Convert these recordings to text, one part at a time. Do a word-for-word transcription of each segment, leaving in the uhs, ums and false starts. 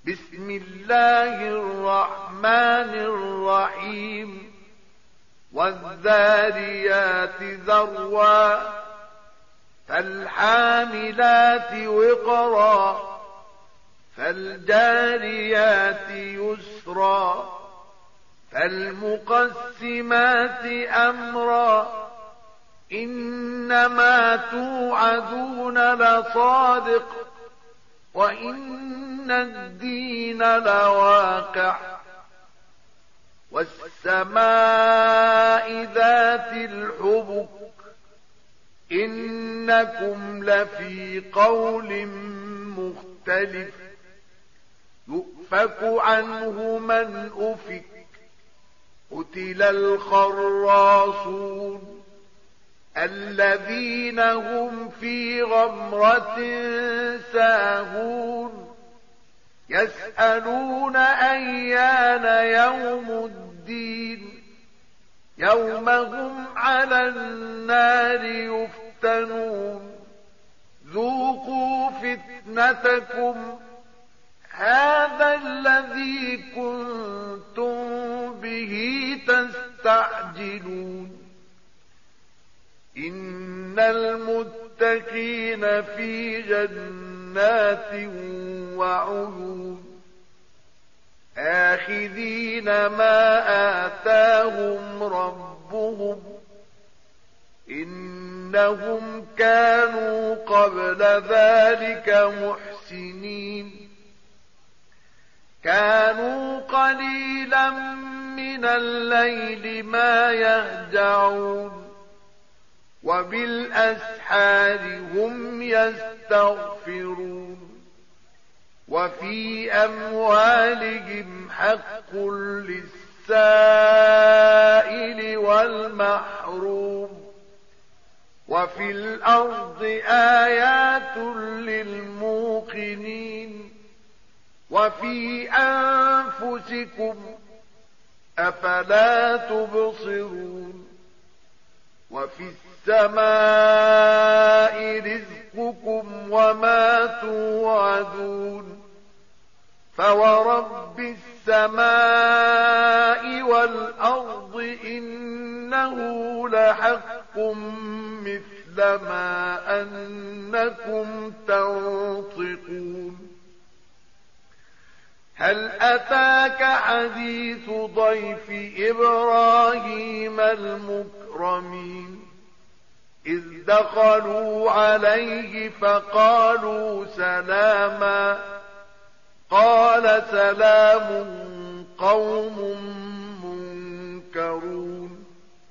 بسم الله الرحمن الرحيم والذاريات ذروا فالحاملات وقرا فالجاريات يسرا فالمقسمات أمرا إنما توعدون لصادق وإن الدين لواقع والسماء ذات الحبك إنكم لفي قول مختلف يؤفك عنه من أفك قتل الخراصون الذين هم في غمرة ساهون يسألون أيان يوم الدين يوم هم على النار يفتنون ذوقوا فتنتكم هذا الذي كنتم به تستعجلون إن المتقين في جنات وعيون آخذين ما آتاهم ربهم إنهم كانوا قبل ذلك محسنين كانوا قليلا من الليل ما يهجعون وبالأسحار هم يستغفرون وفي أموالهم حق للسائل والمحروم وفي الأرض آيات للموقنين وفي أنفسكم أفلا تبصرون وفي السماء رزقكم وما توعدون فورب السماء والأرض إنه لحق مثل ما أنكم تنطقون هل أتاك حديث ضيف إبراهيم المكرمين إذ دخلوا عليه فقالوا سلاما قال سلام قوم منكرون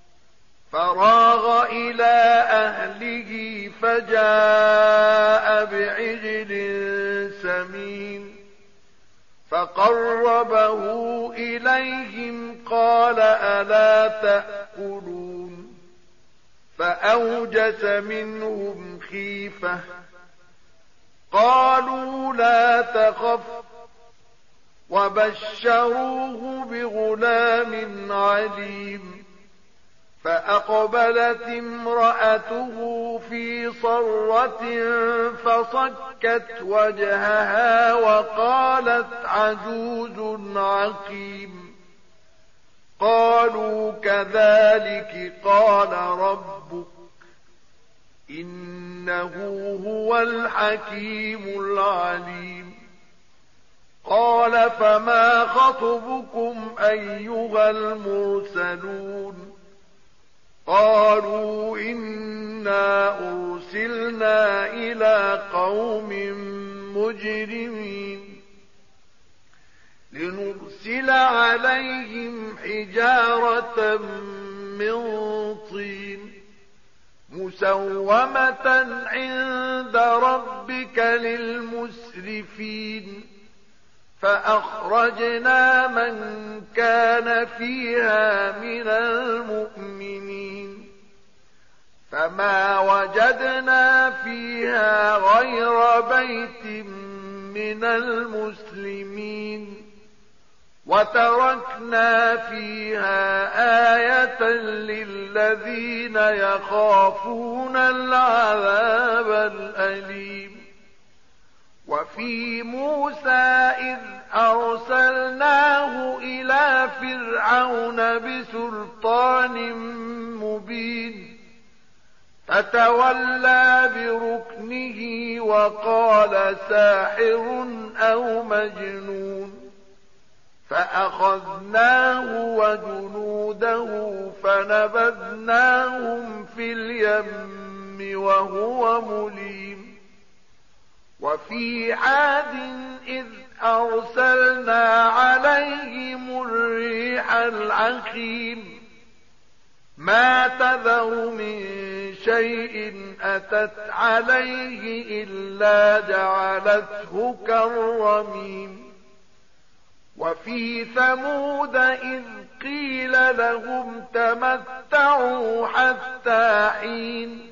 فراغ إلى أهله فجاء بعجل سمين فقربه إليهم قال ألا تأكلون فأوجس منهم خيفة قالوا لا تخف وبشروه بغلام عليم فأقبلت امرأته في صرة فصكت وجهها وقالت عجوز عقيم قالوا كذلك قال ربك إنه هو الحكيم العليم قال فما خطبكم أيها المرسلون قالوا إنا أرسلنا إلى قوم مجرمين لنرسل عليهم حجارة من طين مسومة عند ربك للمسرفين فأخرجنا من كان فيها من المؤمنين فما وجدنا فيها غير بيت من المسلمين وتركنا فيها آية للذين يخافون العذاب الأليم وفي موسى إذ أرسلناه إلى فرعون بسلطان مبين فتولى بركنه وقال ساحر أو مجنون فأخذناه وجنوده فنبذناهم في اليم وهو مليم وفي عاد إذ أرسلنا عليهم الريح العقيم ما تذر من شيء أتت عليه إلا جعلته كالرميم وفي ثمود إذ قيل لهم تمتعوا حتى حين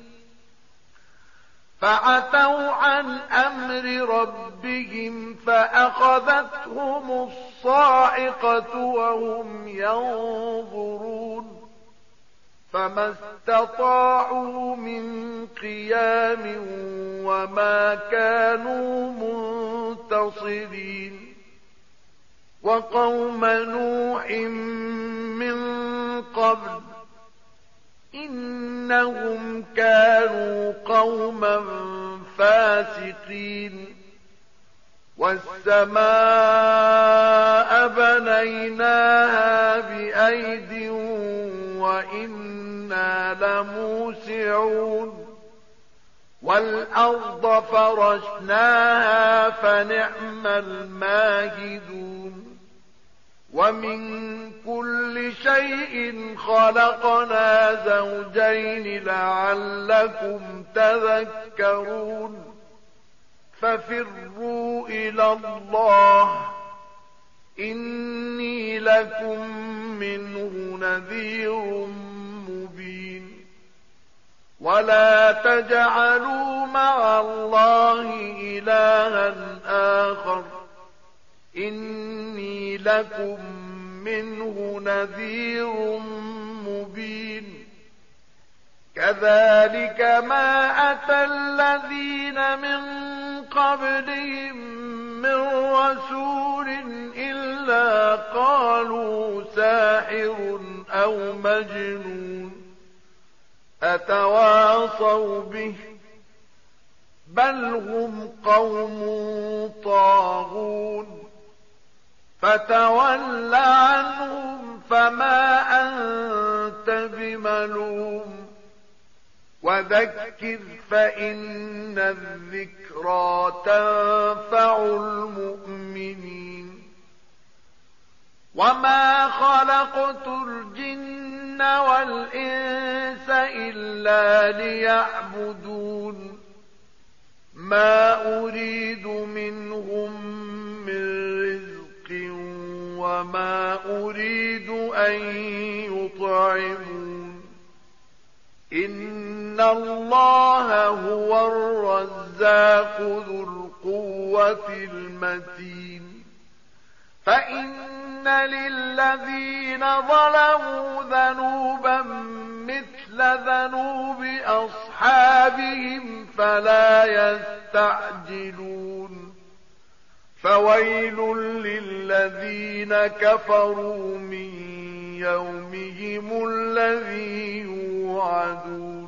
فعتوا عن أمر ربهم فأخذتهم الصاعقة وهم ينظرون فما استطاعوا من قيام وما كانوا منتصرين وقوم نوح من قبل إنهم كانوا قوما فاسقين والسماء بنيناها بأيد وإنا لموسعون والأرض فرشناها فنعم الماهدون ومن كل شيء خلقنا زوجين لعلكم تذكرون ففروا إلى الله إني لكم منه نذير مبين ولا تجعلوا مع الله إلها آخر إني لكم منه نذير مبين كذلك ما أتى الذين من قبلهم من رسول إلا قالوا ساحر أو مجنون أتواصوا به بل هم قوم طاغون فتول عنهم فما أنت بملوم وذكر فإن الذكرى تنفع المؤمنين وما خلقت الجن والإنس إلا ليعبدون ما أريد منهم من رزق وما أريد أن يطعمون إن الله هو الرزاق ذو القوة المتين فإن للذين ظلموا ذنوبا مثل ذنوب أصحابهم فلا يستعجلون فويل للذين كفروا من يومهم الذي يوعدون